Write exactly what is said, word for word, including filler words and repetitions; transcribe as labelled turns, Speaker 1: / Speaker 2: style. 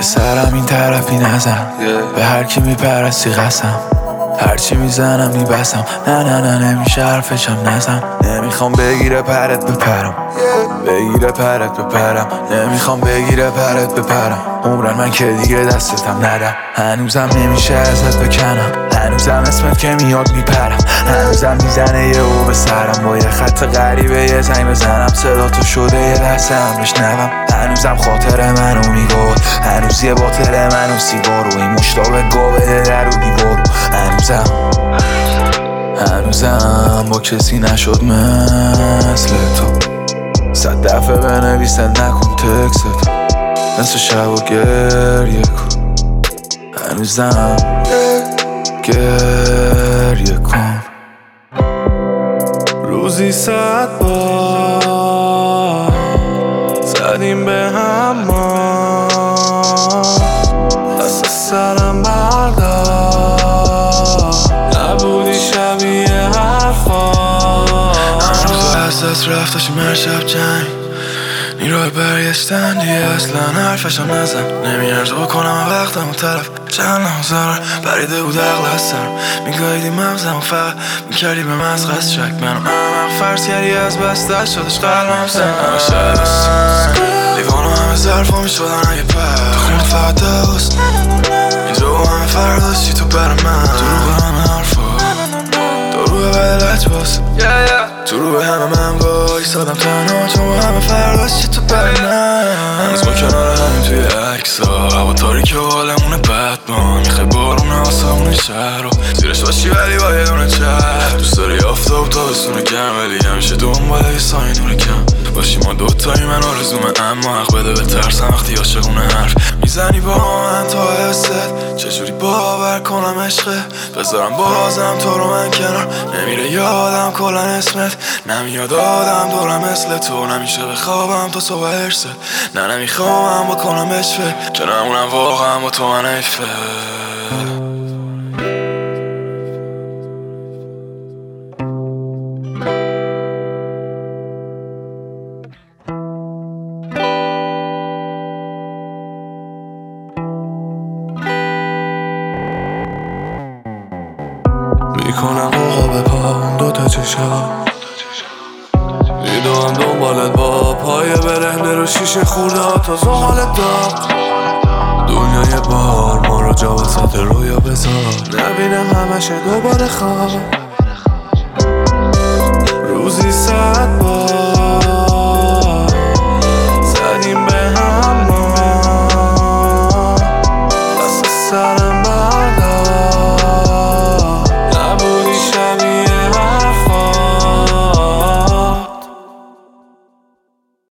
Speaker 1: به سرم این طرفی نزن، به هر کی میپرستی قسم، هرچی میزنم میبسم. نه نه نه نمیشه حرفشم نزن. نمیخوام بگیره پرت بپرم، بگیره پرت بپرم. نمیخوام بگیره پرت بپرم. عمرن من که دیگه دستتم ندم. هنوزم نمیشه ازت بکنم، هنوزم اسمت که میاد میپرم. هنوزم میزنه یه او به سرم، با یه خط غریبه یه زنگ بزنم. صدا تو شده یه لحظه هم بشنوم. هنوزم خاطر منو میگود، هنوز یه باطل منو سیگارو، این مشتاق گو بده در و دیوارو. هنوزم هنوزم با کسی نشد مثل تو. صد دفعه بنویسه نکن تکست، نصف شب و گریه کن. هنوزم گریه کن.
Speaker 2: روزی صد بار زدیم به هم ما، دست سرم بردار، نبودی شبیه حرفا.
Speaker 1: هنوز از دست رفتاشیم هر شب جنگ، نیروی برگشتن دیگه اصلا حرفشم نزن. نمیارزو بکنم وقتم و طرف چند نمازارم بریده بود عقل از سرم. میگاهیدی مغزم و فقط میکردی به مزغز شک. منو همم فرض کردی از بس دست شدش قلبم سن. همه شبست لیوانو همه ظرفا میشدن اگه پر تو خونه فقط دوست. اینجا با همه فرداشتی تو بر من، تو رو به همه حرفا، تو رو به بدلت باز، تو رو به همه من وای سادم تنها، تو با همه فرداشتی تو بر من. هنوز ما کنار همین توی عکسا، هوا تاریکه و حالمونه بدمان. میخوای بارونه آسمون شهر رو زیرش باشی ولی با یه دونه چهر. دوست داری آفتاب تابستونه کم، ولی همیشه دنبال یه سایه نور کم باشی. ما دوتایی من آرزومه، اما حق بده به ترسم وقتی عاشقونه حرف میزنی با من تا حست. چجوری باور کنم عشقه، بذارم بازم تو رو من کنار. نمیره یادم کلن اسمت، نمیاد آدم دورم مثل تو. نمیشه بخوابم تا صبح هرست، نه نمیخوام بکنم بشفه، که نمونم واقعا با تو من ایفه.
Speaker 2: میکنم آقا به پام دوتا چشم، میدوام دنبالت با پای برهنه رو شیشه خورده ها تا زغالت دار. دنیا یه بار ما رو جا وسط رویا بذار، نبینم همشه دوباره خواب. روزی صد بار